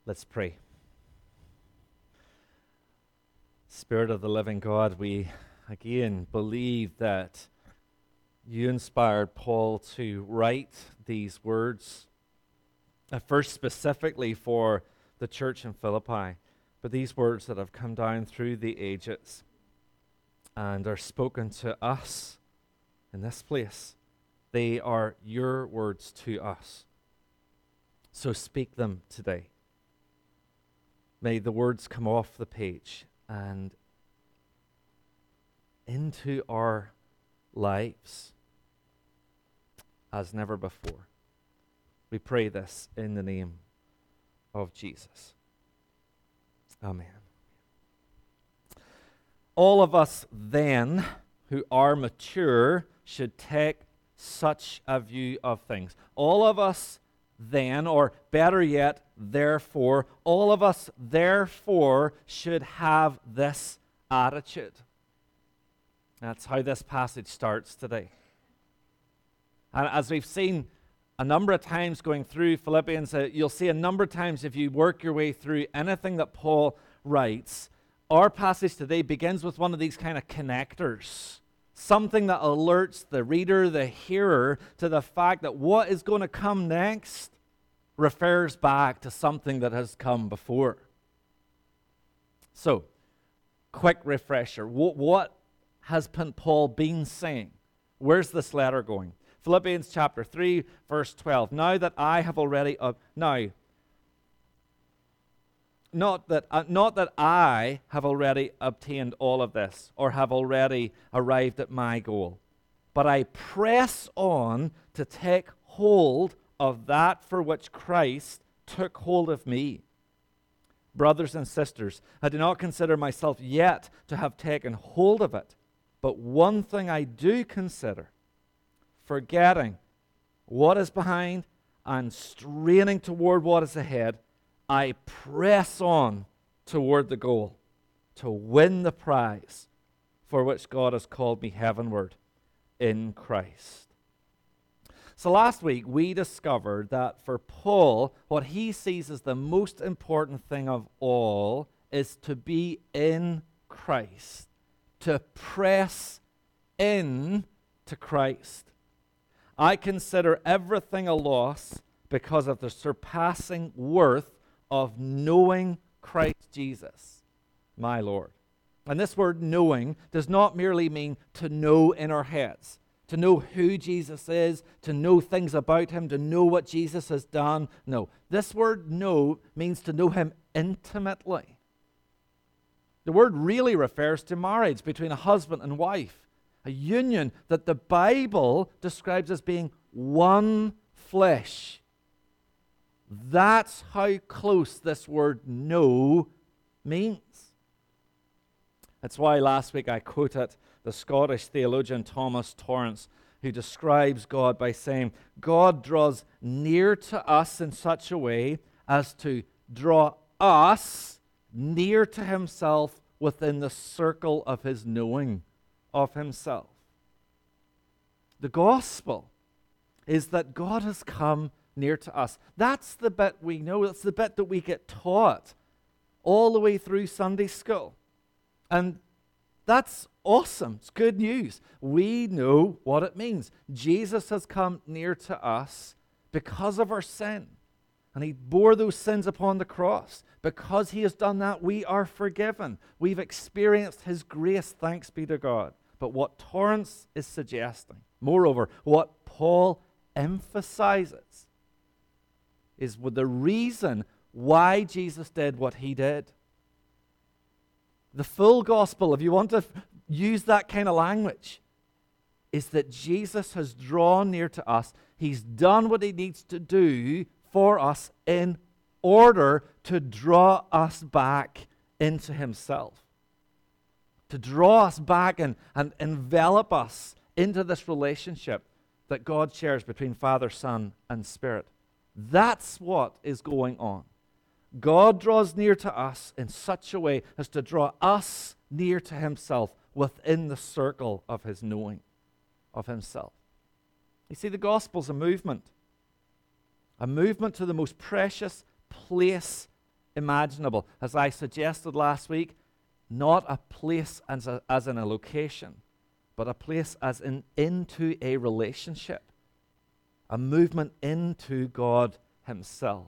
Let's pray. Spirit of the living God, we again believe that you inspired Paul to write these words, at first specifically for the church in Philippi, but these words that have come down through the ages and are spoken to us in this place, they are your words to us. So speak them today. May the words come off the page and into our lives as never before. We pray this in the name of Jesus. Amen. All of us then who are mature should take such a view of things. All of us then, or better yet, therefore, all of us therefore should have this attitude. That's how this passage starts today. And as we've seen a number of times going through Philippians, you'll see a number of times if you work your way through anything that Paul writes, our passage today begins with one of these kind of connectors. Something that alerts the reader, the hearer, to the fact that what is going to come next refers back to something that has come before. So, quick refresher. What has Paul been saying? Where's this letter going? Philippians chapter 3, verse 12. Not that I have already obtained all of this or have already arrived at my goal, but I press on to take hold of that for which Christ took hold of me. Brothers and sisters, I do not consider myself yet to have taken hold of it, but one thing I do consider, forgetting what is behind and straining toward what is ahead, I press on toward the goal to win the prize for which God has called me heavenward in Christ. So last week we discovered that for Paul, what he sees as the most important thing of all is to be in Christ, to press in to Christ. I consider everything a loss because of the surpassing worth of knowing Christ Jesus, my Lord. And this word knowing does not merely mean to know in our heads, to know who Jesus is, to know things about him, to know what Jesus has done. No, this word know means to know him intimately. The word really refers to marriage between a husband and wife, a union that the Bible describes as being one flesh. That's how close this word know means. That's why last week I quoted the Scottish theologian Thomas Torrance, who describes God by saying, God draws near to us in such a way as to draw us near to himself within the circle of his knowing of himself. The gospel is that God has come near to us. That's the bit we know. That's the bit that we get taught all the way through Sunday school. And that's awesome. It's good news. We know what it means. Jesus has come near to us because of our sin. And he bore those sins upon the cross. Because he has done that, we are forgiven. We've experienced his grace, thanks be to God. But what Torrance is suggesting, moreover, what Paul emphasizes, is the reason why Jesus did what he did. The full gospel, if you want to use that kind of language, is that Jesus has drawn near to us. He's done what he needs to do for us in order to draw us back into himself. To draw us back and envelop us into this relationship that God shares between Father, Son, and Spirit. That's what is going on. God draws near to us in such a way as to draw us near to himself within the circle of his knowing of himself. You see, the gospel's a movement to the most precious place imaginable. As I suggested last week, not a place as in a location, but a place as in into a relationship, a movement into God himself.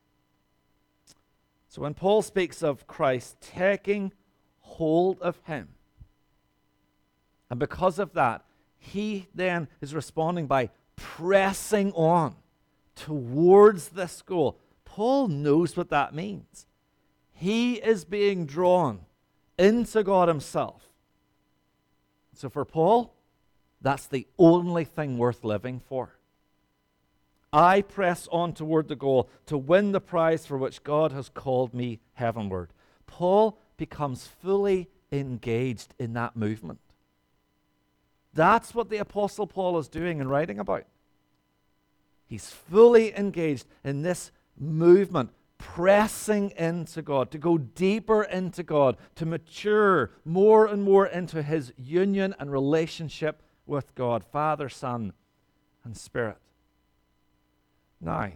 So when Paul speaks of Christ taking hold of him, and because of that, he then is responding by pressing on towards this goal. Paul knows what that means. He is being drawn into God himself. So for Paul, that's the only thing worth living for. I press on toward the goal to win the prize for which God has called me heavenward. Paul becomes fully engaged in that movement. That's what the Apostle Paul is doing and writing about. He's fully engaged in this movement, pressing into God, to go deeper into God, to mature more and more into his union and relationship with God, Father, Son, and Spirit. Now,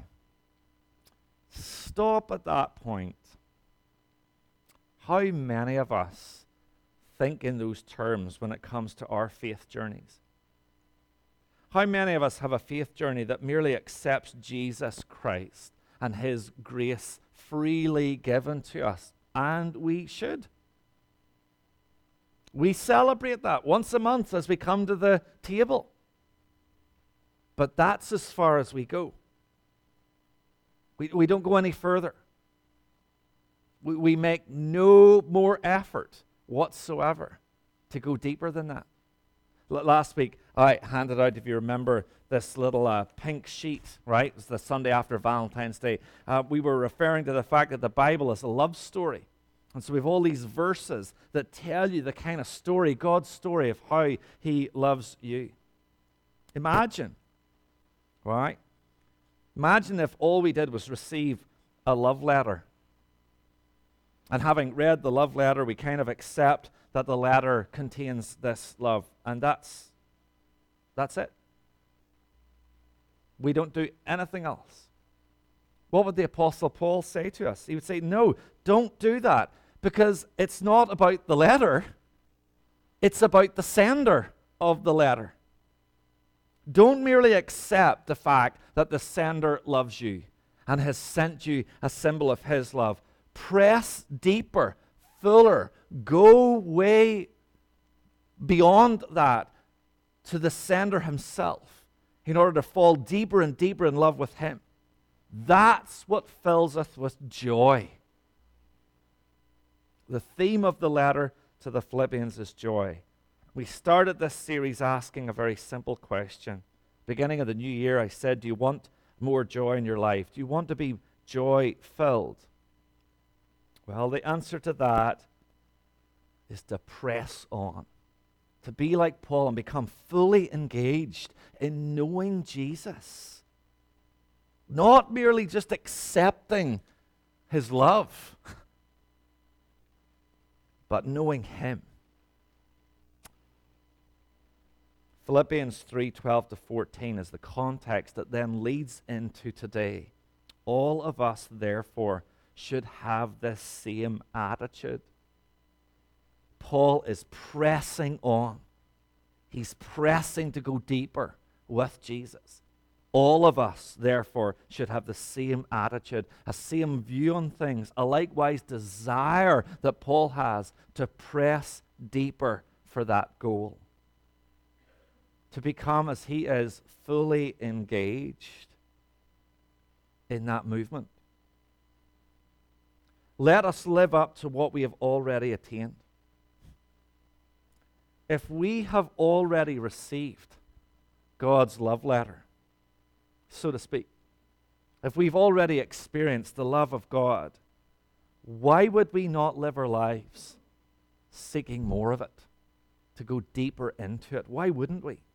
stop at that point. How many of us think in those terms when it comes to our faith journeys? How many of us have a faith journey that merely accepts Jesus Christ and his grace freely given to us? And we should. We celebrate that once a month as we come to the table. But that's as far as we go. We don't go any further. We make no more effort whatsoever to go deeper than that. Last week, I handed out, if you remember, this little pink sheet, right? It was the Sunday after Valentine's Day. We were referring to the fact that the Bible is a love story. And so we have all these verses that tell you the kind of story, God's story of how he loves you. Imagine, right? Imagine if all we did was receive a love letter. And having read the love letter, we kind of accept that the letter contains this love. And that's it. We don't do anything else. What would the Apostle Paul say to us? He would say, no, don't do that. Because it's not about the letter. It's about the sender of the letter. Don't merely accept the fact that the sender loves you and has sent you a symbol of his love. Press deeper, fuller, go way beyond that to the sender himself in order to fall deeper and deeper in love with him. That's what fills us with joy. The theme of the letter to the Philippians is joy. We started this series asking a very simple question. Beginning of the new year, I said, do you want more joy in your life? Do you want to be joy-filled? Well, the answer to that is to press on, to be like Paul and become fully engaged in knowing Jesus. Not merely just accepting his love, but knowing him. Philippians 3:12-14 is the context that then leads into today. All of us, therefore, should have this same attitude. Paul is pressing on. He's pressing to go deeper with Jesus. All of us, therefore, should have the same attitude, a same view on things, a likewise desire that Paul has to press deeper for that goal. To become, as he is, fully engaged in that movement. Let us live up to what we have already attained. If we have already received God's love letter, so to speak, if we've already experienced the love of God, why would we not live our lives seeking more of it, to go deeper into it? Why wouldn't we?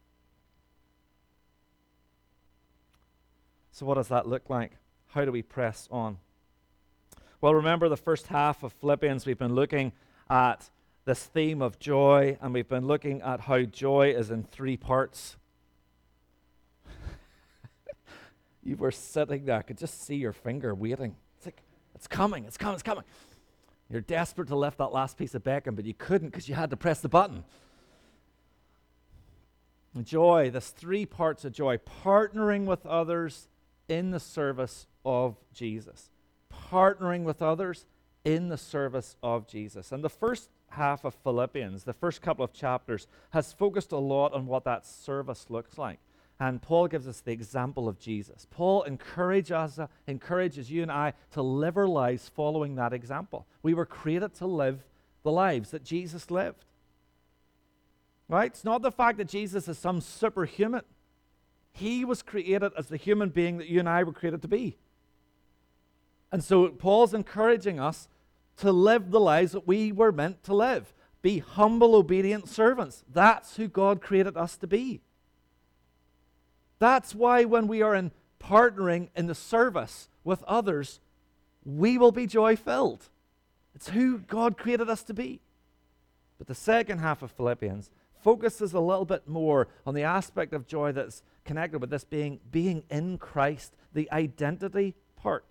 So what does that look like? How do we press on? Well, remember the first half of Philippians, we've been looking at this theme of joy, and we've been looking at how joy is in three parts. You were sitting there, I could just see your finger waiting. It's coming, it's coming, it's coming. You're desperate to lift that last piece of bacon, but you couldn't because you had to press the button. Joy, there's 3 parts of joy. Partnering with others in the service of Jesus. Partnering with others in the service of Jesus. And the first half of Philippians, the first couple of chapters, has focused a lot on what that service looks like. And Paul gives us the example of Jesus. Paul encourages you and I to live our lives following that example. We were created to live the lives that Jesus lived. Right? It's not the fact that Jesus is some superhuman. He was created as the human being that you and I were created to be. And so Paul's encouraging us to live the lives that we were meant to live. Be humble, obedient servants. That's who God created us to be. That's why when we are in partnering in the service with others, we will be joy-filled. It's who God created us to be. But the second half of Philippians focuses a little bit more on the aspect of joy that's connected with this being in Christ, the identity part.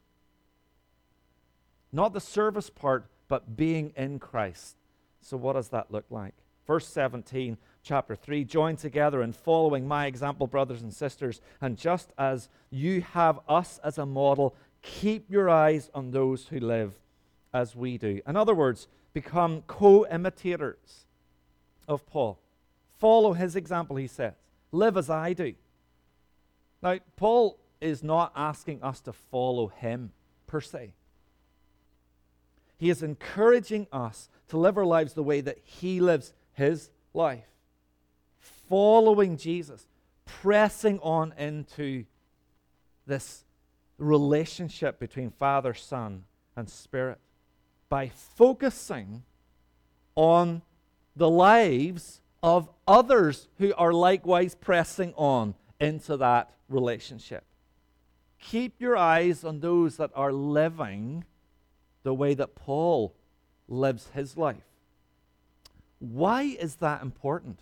Not the service part, but being in Christ. So what does that look like? Verse 17, chapter 3, join together in following my example, brothers and sisters, and just as you have us as a model, keep your eyes on those who live as we do. In other words, become co-imitators of Paul. Follow his example, he says. Live as I do. Now, Paul is not asking us to follow him per se. He is encouraging us to live our lives the way that he lives his life. Following Jesus, pressing on into this relationship between Father, Son, and Spirit by focusing on the lives of others who are likewise pressing on into that relationship. Keep your eyes on those that are living the way that Paul lives his life. Why is that important?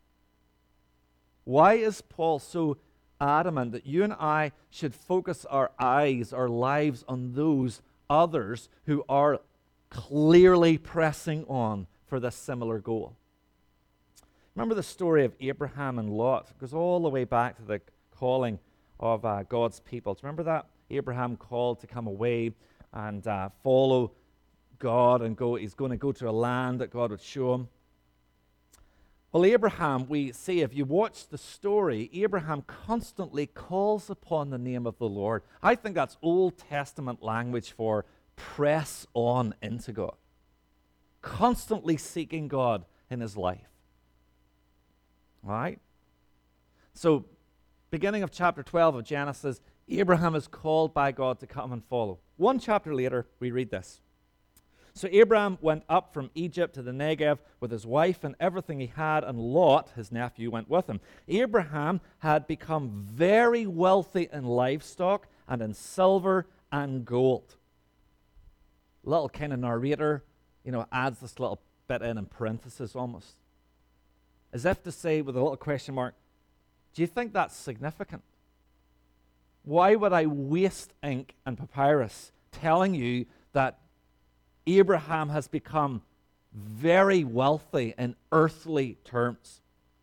Why is Paul so adamant that you and I should focus our eyes, our lives on those others who are clearly pressing on for this similar goal? Remember the story of Abraham and Lot? It goes all the way back to the calling of God's people. Do you remember that? Abraham called to come away and follow God and go. He's going to go to a land that God would show him. Well, Abraham, we see, if you watch the story, Abraham constantly calls upon the name of the Lord. I think that's Old Testament language for press on into God. Constantly seeking God in his life. All right? So, beginning of chapter 12 of Genesis, Abraham is called by God to come and follow. One chapter later, we read this. So Abraham went up from Egypt to the Negev with his wife and everything he had, and Lot, his nephew, went with him. Abraham had become very wealthy in livestock and in silver and gold. Little kind of narrator, adds this little bit in parenthesis almost. As if to say, with a little question mark, do you think that's significant? Why would I waste ink and papyrus telling you that Abraham has become very wealthy in earthly terms?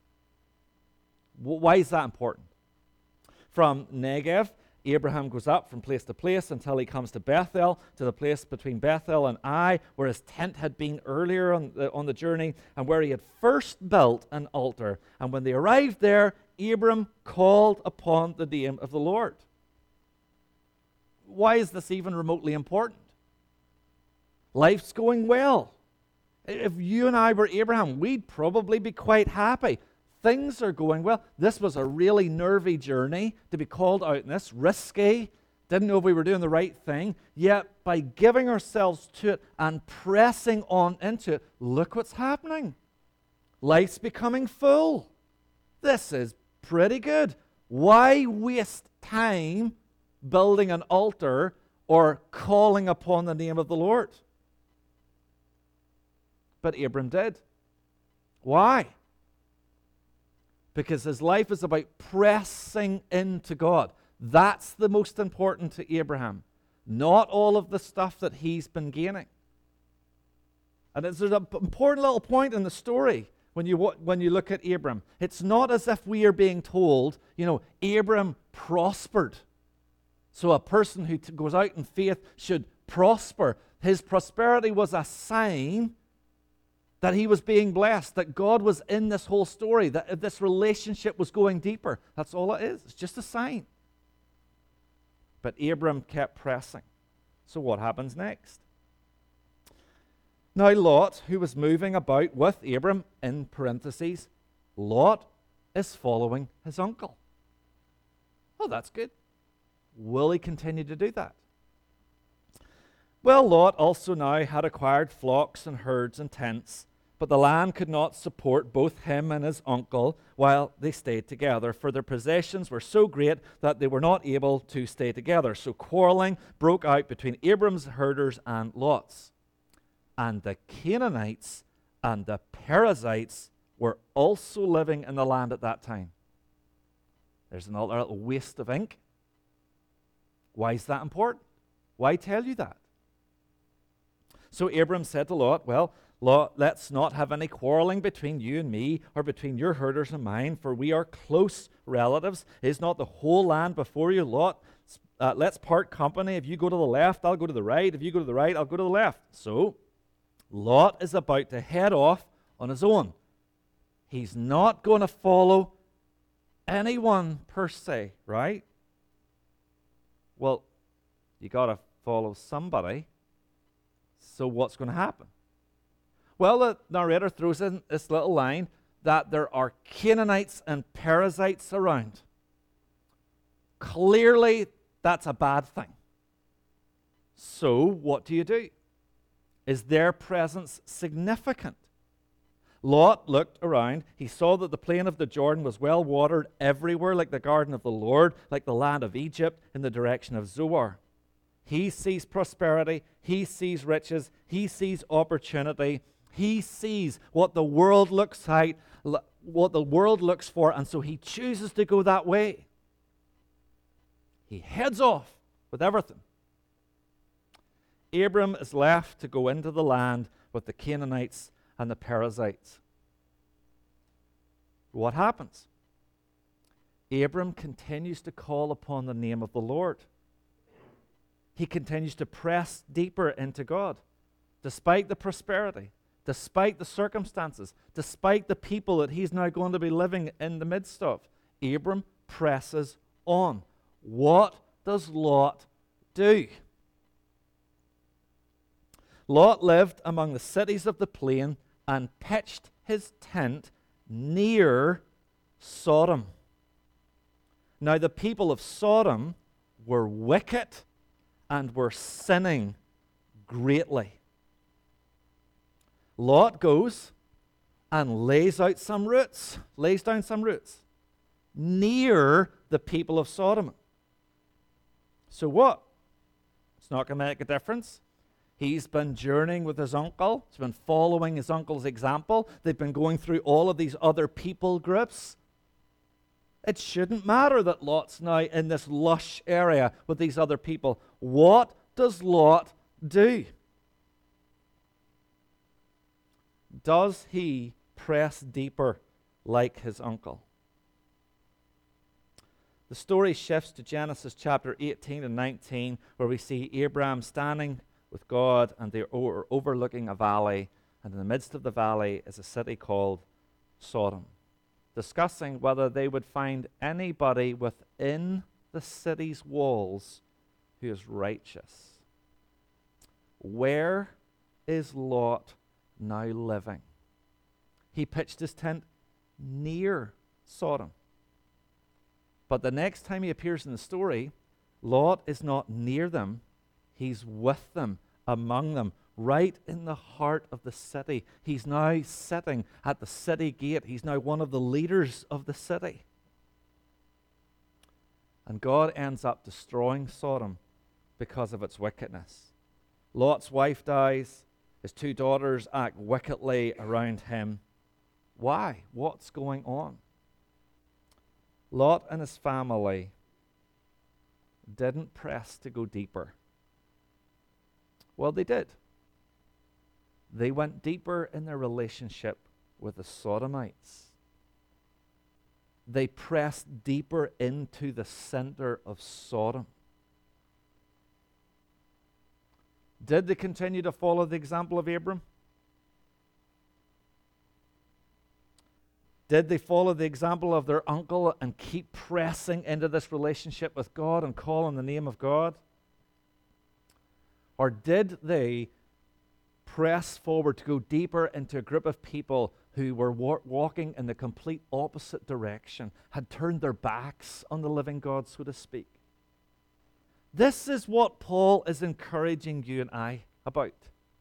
Why is that important? From Negev, Abraham goes up from place to place until he comes to Bethel, to the place between Bethel and Ai, where his tent had been earlier on the journey, and where he had first built an altar. And when they arrived there, Abram called upon the name of the Lord. Why is this even remotely important? Life's going well. If you and I were Abraham, we'd probably be quite happy. Things are going well. This was a really nervy journey to be called out in this, risky. Didn't know if we were doing the right thing. Yet, by giving ourselves to it and pressing on into it, look what's happening. Life's becoming full. This is pretty good. Why waste time building an altar or calling upon the name of the Lord? But Abram did. Why? Because his life is about pressing into God. That's the most important to Abraham. not all of the stuff that he's been gaining. And there's an important little point in the story when you look at Abram. It's not as if we are being told, Abram prospered. So a person who goes out in faith should prosper. His prosperity was a sign that he was being blessed, that God was in this whole story, that this relationship was going deeper. That's all it is. It's just a sign. But Abram kept pressing. So what happens next? Now Lot, who was moving about with Abram, in parentheses, Lot is following his uncle. Oh, that's good. Will he continue to do that? Well, Lot also now had acquired flocks and herds and tents, but the land could not support both him and his uncle while they stayed together, for their possessions were so great that they were not able to stay together. So quarreling broke out between Abram's herders and Lot's. And the Canaanites and the Perizzites were also living in the land at that time. There's another little waste of ink. Why is that important? Why tell you that? So Abram said to Lot, well, Lot, let's not have any quarreling between you and me, or between your herders and mine, for we are close relatives. Is not the whole land before you, Lot? Let's part company. If you go to the left, I'll go to the right. If you go to the right, I'll go to the left. So Lot is about to head off on his own. He's not going to follow anyone per se, right? Well, you got to follow somebody. So what's going to happen? Well, the narrator throws in this little line that there are Canaanites and Perizzites around. Clearly, that's a bad thing. So what do you do? Is their presence significant? Lot looked around. He saw that the plain of the Jordan was well watered everywhere, like the garden of the Lord, like the land of Egypt in the direction of Zoar. He sees prosperity. He sees riches. He sees opportunity. He sees what the world looks like, what the world looks for, and so he chooses to go that way. He heads off with everything. Abram is left to go into the land with the Canaanites and the Perizzites. What happens? Abram continues to call upon the name of the Lord. He continues to press deeper into God, despite the prosperity, despite the circumstances, despite the people that he's now going to be living in the midst of. Abram presses on. What does Lot do? Lot lived among the cities of the plain and pitched his tent near Sodom. Now the people of Sodom were wicked and were sinning greatly. Lot goes and lays down some roots near the people of Sodom. So what? It's not going to make a difference. He's been journeying with his uncle. He's been following his uncle's example. They've been going through all of these other people groups. It shouldn't matter that Lot's now in this lush area with these other people. What does Lot do? Does he press deeper like his uncle? The story shifts to Genesis chapter 18 and 19, where we see Abraham standing with God, and they're overlooking a valley, and in the midst of the valley is a city called Sodom, discussing whether they would find anybody within the city's walls who is righteous. Where is Lot now living? He pitched his tent near Sodom. But the next time he appears in the story, Lot is not near them. He's with them, among them, right in the heart of the city. He's now sitting at the city gate. He's now one of the leaders of the city. And God ends up destroying Sodom because of its wickedness. Lot's wife dies. His two daughters act wickedly around him. Why? What's going on? Lot and his family didn't press to go deeper. Well, they did. They went deeper in their relationship with the Sodomites. They pressed deeper into the center of Sodom. Did they continue to follow the example of Abram? Did they follow the example of their uncle and keep pressing into this relationship with God and call on the name of God? Or did they press forward to go deeper into a group of people who were walking in the complete opposite direction, had turned their backs on the living God, so to speak? This is what Paul is encouraging you and I about.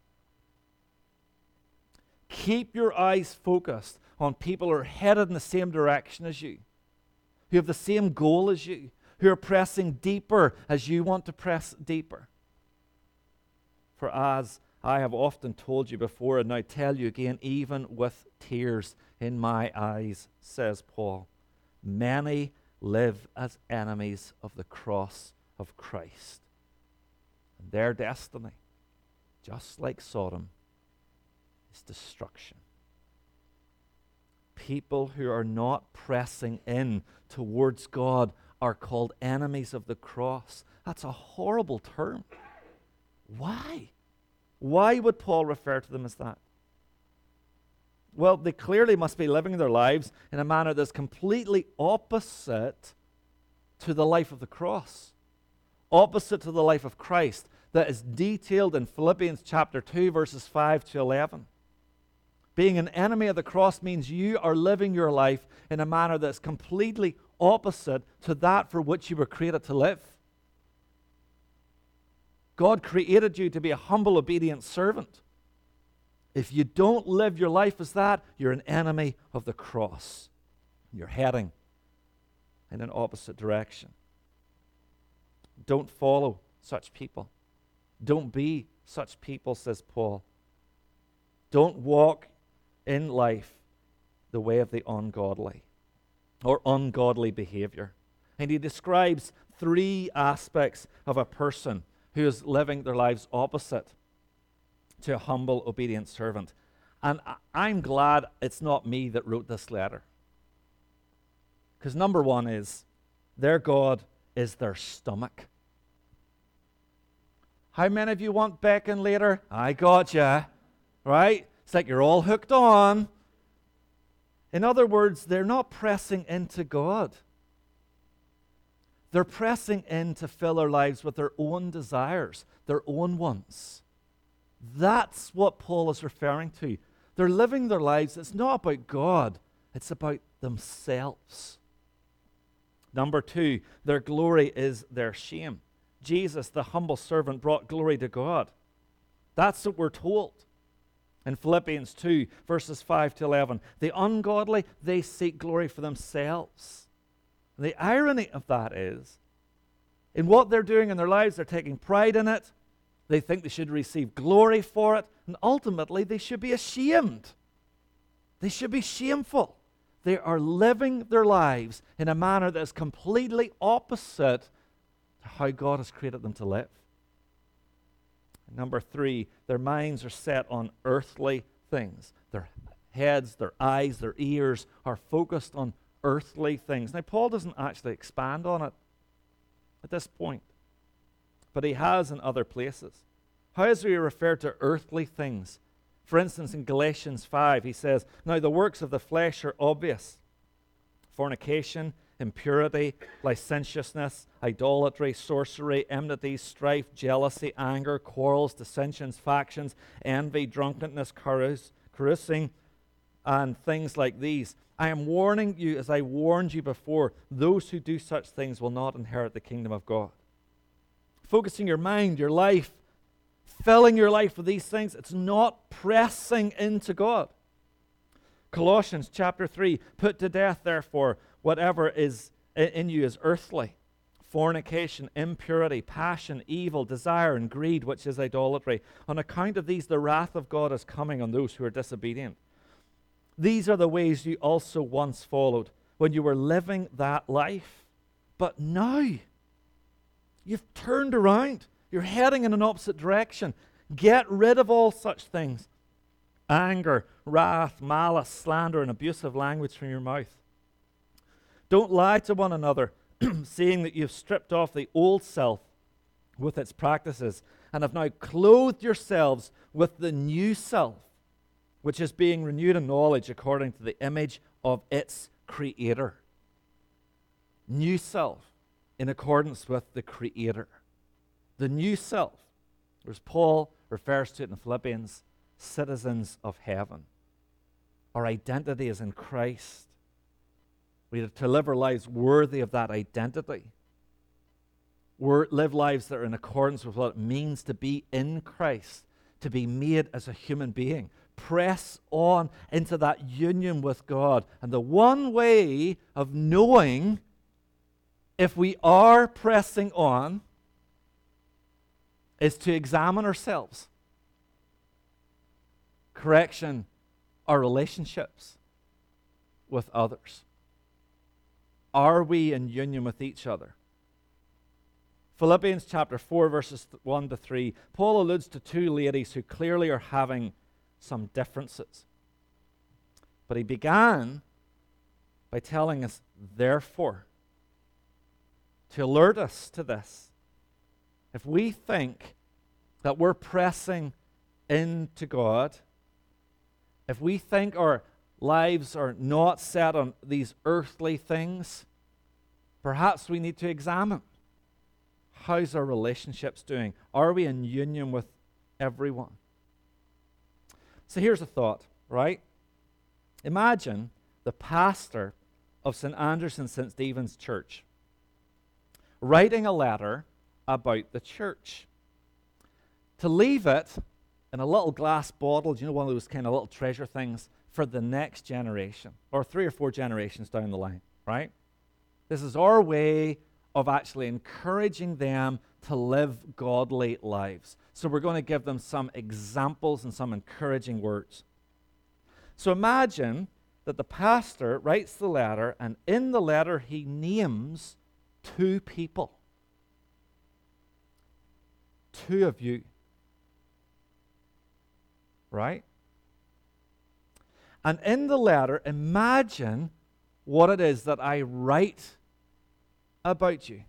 Keep your eyes focused on people who are headed in the same direction as you, who have the same goal as you, who are pressing deeper as you want to press deeper. For as I have often told you before, and now tell you again, even with tears in my eyes, says Paul, many live as enemies of the cross of Christ. And their destiny, just like Sodom, is destruction. People who are not pressing in towards God are called enemies of the cross. That's a horrible term. Why? Why would Paul refer to them as that? Well, they clearly must be living their lives in a manner that's completely opposite to the life of the cross, opposite to the life of Christ, that is detailed in Philippians chapter 2, verses 5 to 11. Being an enemy of the cross means you are living your life in a manner that's completely opposite to that for which you were created to live. God created you to be a humble, obedient servant. If you don't live your life as that, you're an enemy of the cross. You're heading in an opposite direction. Don't follow such people. Don't be such people, says Paul. Don't walk in life the way of the ungodly or ungodly behavior. And he describes three aspects of a person who is living their lives opposite to a humble, obedient servant. And I'm glad it's not me that wrote this letter. Because number one is, their God is their stomach. How many of you want bacon later? I got you. Right? It's like you're all hooked on. In other words, they're not pressing into God. They're pressing in to fill their lives with their own desires, their own wants. That's what Paul is referring to. They're living their lives. It's not about God. It's about themselves. Number two, their glory is their shame. Jesus, the humble servant, brought glory to God. That's what we're told. In Philippians 2, verses 5 to 11, the ungodly, they seek glory for themselves. And the irony of that is, in what they're doing in their lives, they're taking pride in it. They think they should receive glory for it. And ultimately, they should be ashamed. They should be shameful. They are living their lives in a manner that is completely opposite to how God has created them to live. Number three, their minds are set on earthly things. Their heads, their eyes, their ears are focused on earthly things. Now, Paul doesn't actually expand on it at this point, but he has in other places. How is he referred to earthly things? For instance, in Galatians 5, he says, now the works of the flesh are obvious: fornication, impurity, licentiousness, idolatry, sorcery, enmity, strife, jealousy, anger, quarrels, dissensions, factions, envy, drunkenness, carousing, and things like these. I am warning you, as I warned you before, those who do such things will not inherit the kingdom of God. Focusing your mind, your life, filling your life with these things, it's not pressing into God. Colossians chapter 3, put to death, therefore, whatever is in you is earthly: fornication, impurity, passion, evil, desire, and greed, which is idolatry. On account of these, the wrath of God is coming on those who are disobedient. These are the ways you also once followed when you were living that life. But now, you've turned around. You're heading in an opposite direction. Get rid of all such things: anger, wrath, malice, slander, and abusive language from your mouth. Don't lie to one another, seeing that you've stripped off the old self with its practices and have now clothed yourselves with the new self, which is being renewed in knowledge according to the image of its creator. New self in accordance with the creator. The new self, as Paul refers to it in Philippians, citizens of heaven. Our identity is in Christ. We are to live our lives worthy of that identity. Live lives that are in accordance with what it means to be in Christ, to be made as a human being. Press on into that union with God. And the one way of knowing if we are pressing on is to examine ourselves. Correction, our relationships with others. Are we in union with each other? Philippians chapter 4, verses 1 to 3, Paul alludes to two ladies who clearly are having some differences. But he began by telling us, therefore, to alert us to this. If we think that we're pressing into God, if we think our lives are not set on these earthly things, perhaps we need to examine. How's our relationships doing? Are we in union with everyone? So here's a thought, right? Imagine the pastor of St. Andrew's and St. Stephen's Church writing a letter about the church. To leave it in a little glass bottle, you know, one of those kind of little treasure things for the next generation, or 3 or 4 generations down the line, right? This is our way of actually encouraging them to live godly lives. So we're going to give them some examples and some encouraging words. So imagine that the pastor writes the letter, and in the letter he names 2 people. 2 of you. Right? And in the letter, imagine what it is that I write about you.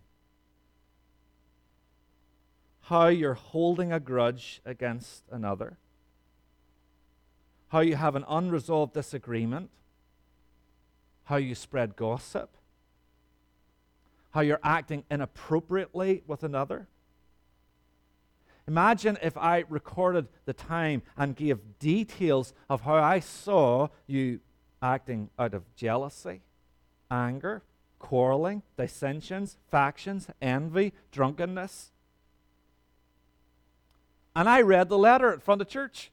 How you're holding a grudge against another. How you have an unresolved disagreement. How you spread gossip. How you're acting inappropriately with another. Imagine if I recorded the time and gave details of how I saw you acting out of jealousy, anger, quarreling, dissensions, factions, envy, drunkenness. And I read the letter in front of church.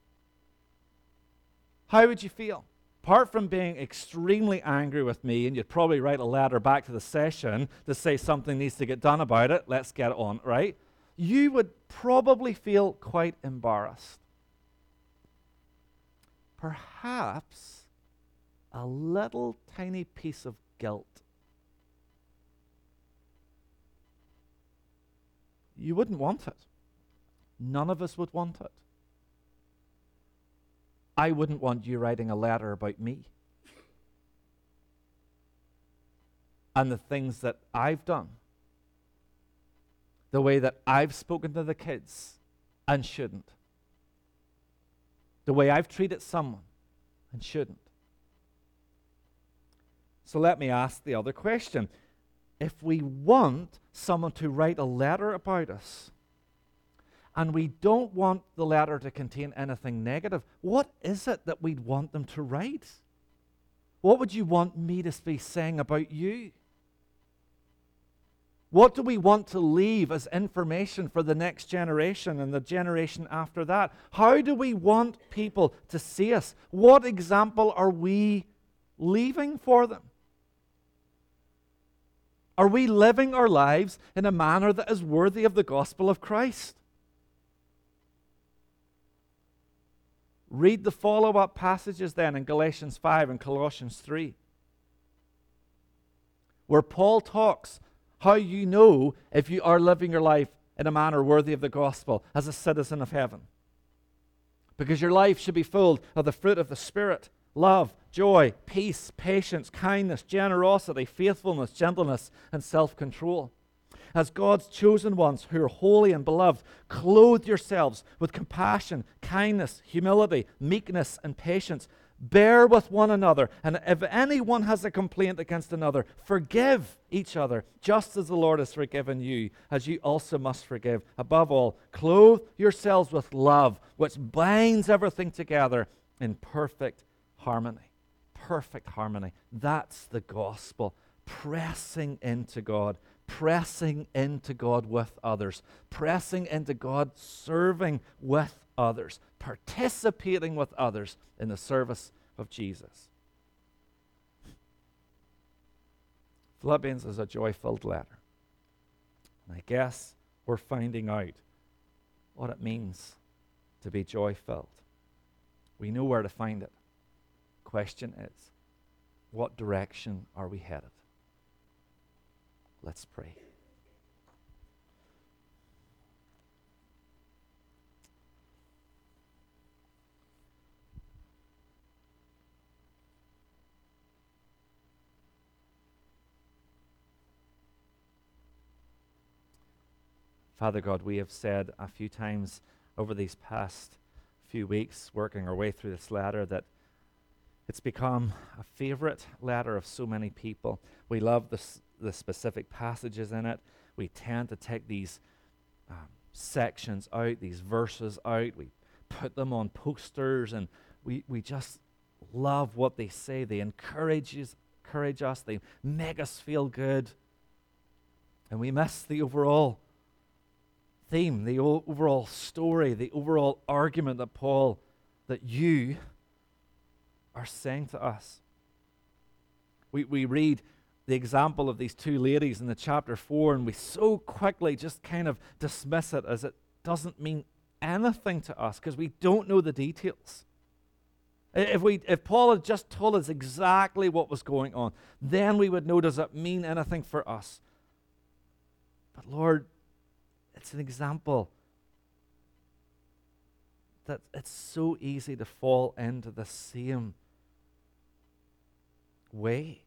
How would you feel? Apart from being extremely angry with me, and you'd probably write a letter back to the session to say something needs to get done about it, let's get on, right? You would probably feel quite embarrassed. Perhaps a little tiny piece of guilt. You wouldn't want it. None of us would want it. I wouldn't want you writing a letter about me and the things that I've done, the way that I've spoken to the kids and shouldn't, the way I've treated someone and shouldn't. So let me ask the other question. If we want someone to write a letter about us, and we don't want the letter to contain anything negative, what is it that we'd want them to write? What would you want me to be saying about you? What do we want to leave as information for the next generation and the generation after that? How do we want people to see us? What example are we leaving for them? Are we living our lives in a manner that is worthy of the gospel of Christ? Read the follow-up passages then in Galatians 5 and Colossians 3, where Paul talks how you know if you are living your life in a manner worthy of the gospel as a citizen of heaven. Because your life should be full of the fruit of the Spirit: love, joy, peace, patience, kindness, generosity, faithfulness, gentleness, and self-control. As God's chosen ones who are holy and beloved, clothe yourselves with compassion, kindness, humility, meekness, and patience. Bear with one another, and if anyone has a complaint against another, forgive each other, just as the Lord has forgiven you, as you also must forgive. Above all, clothe yourselves with love, which binds everything together in perfect harmony. Perfect harmony. That's the gospel. Pressing into God with others, pressing into God, serving with others, participating with others in the service of Jesus. Philippians is a joy-filled letter. And I guess we're finding out what it means to be joy-filled. We know where to find it. Question is, what direction are we headed? Let's pray. Father God, we have said a few times over these past few weeks, working our way through this letter, that it's become a favorite letter of so many people. We love the specific passages in it. We tend to take these sections out, these verses out. We put them on posters, and we just love what they say. They encourage us. They make us feel good. And we miss the overall theme, the overall story, the overall argument that you are saying to us. We read the example of these two ladies in the chapter 4, and we so quickly just kind of dismiss it as it doesn't mean anything to us because we don't know the details. If Paul had just told us exactly what was going on, then we would know, does it mean anything for us? But Lord, it's an example that it's so easy to fall into the same way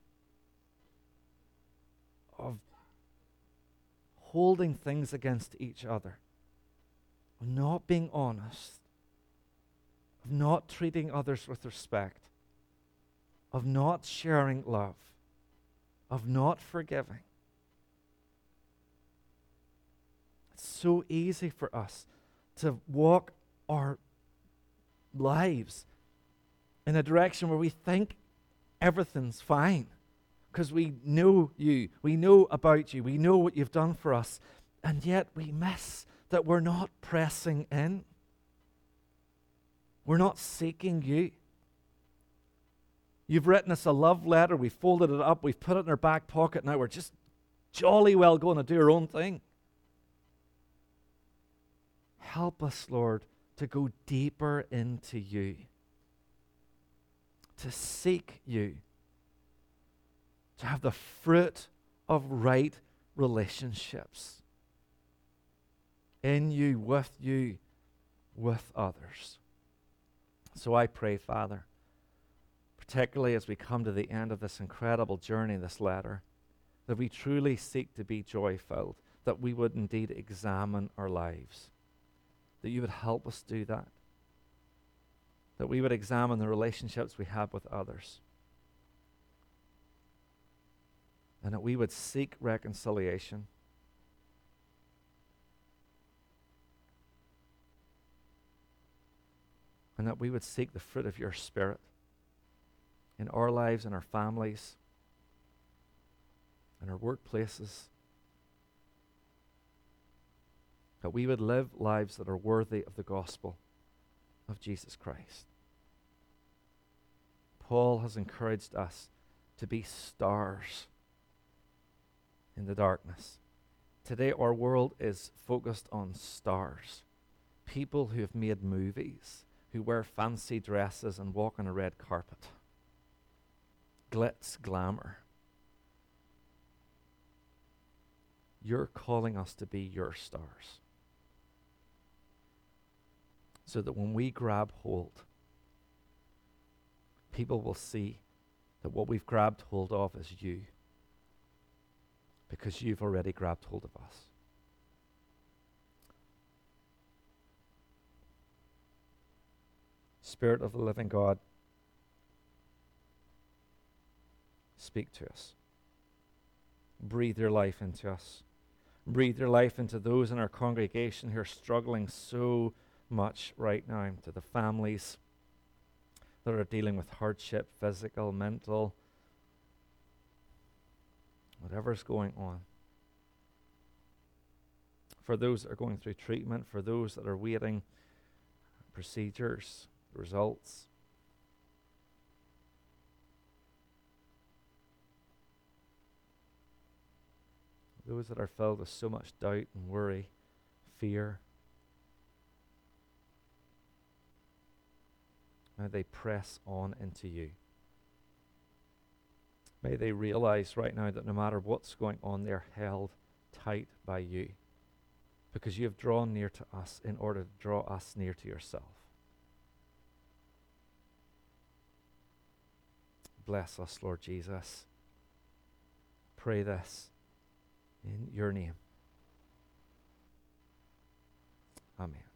of holding things against each other, of not being honest, of not treating others with respect, of not sharing love, of not forgiving. It's so easy for us to walk our lives in a direction where we think everything's fine because we know you, we know about you, we know what you've done for us, and yet we miss that we're not pressing in. We're not seeking you. You've written us a love letter, we've folded it up, we've put it in our back pocket, now we're just jolly well going to do our own thing. Help us, Lord, to go deeper into you, to seek you, to have the fruit of right relationships in you, with others. So I pray, Father, particularly as we come to the end of this incredible journey, this letter, that we truly seek to be joy-filled, that we would indeed examine our lives, that you would help us do that we would examine the relationships we have with others, and that we would seek reconciliation, and that we would seek the fruit of your Spirit in our lives, in our families, in our workplaces, that we would live lives that are worthy of the gospel of Jesus Christ. Paul has encouraged us to be stars in the darkness. Today our world is focused on stars, people who have made movies, who wear fancy dresses and walk on a red carpet. Glitz, glamour. You're calling us to be your stars. so that when we grab hold, people will see that what we've grabbed hold of is you, because you've already grabbed hold of us. Spirit of the living God, speak to us. Breathe your life into us. Breathe your life into those in our congregation who are struggling so much right now, to the families that are dealing with hardship, physical, mental, whatever's going on. For those that are going through treatment, for those that are waiting procedures, results. Those that are filled with so much doubt and worry, fear. May they press on into you. May they realize right now that no matter what's going on, they're held tight by you, because you have drawn near to us in order to draw us near to yourself. Bless us, Lord Jesus. Pray this in your name. Amen.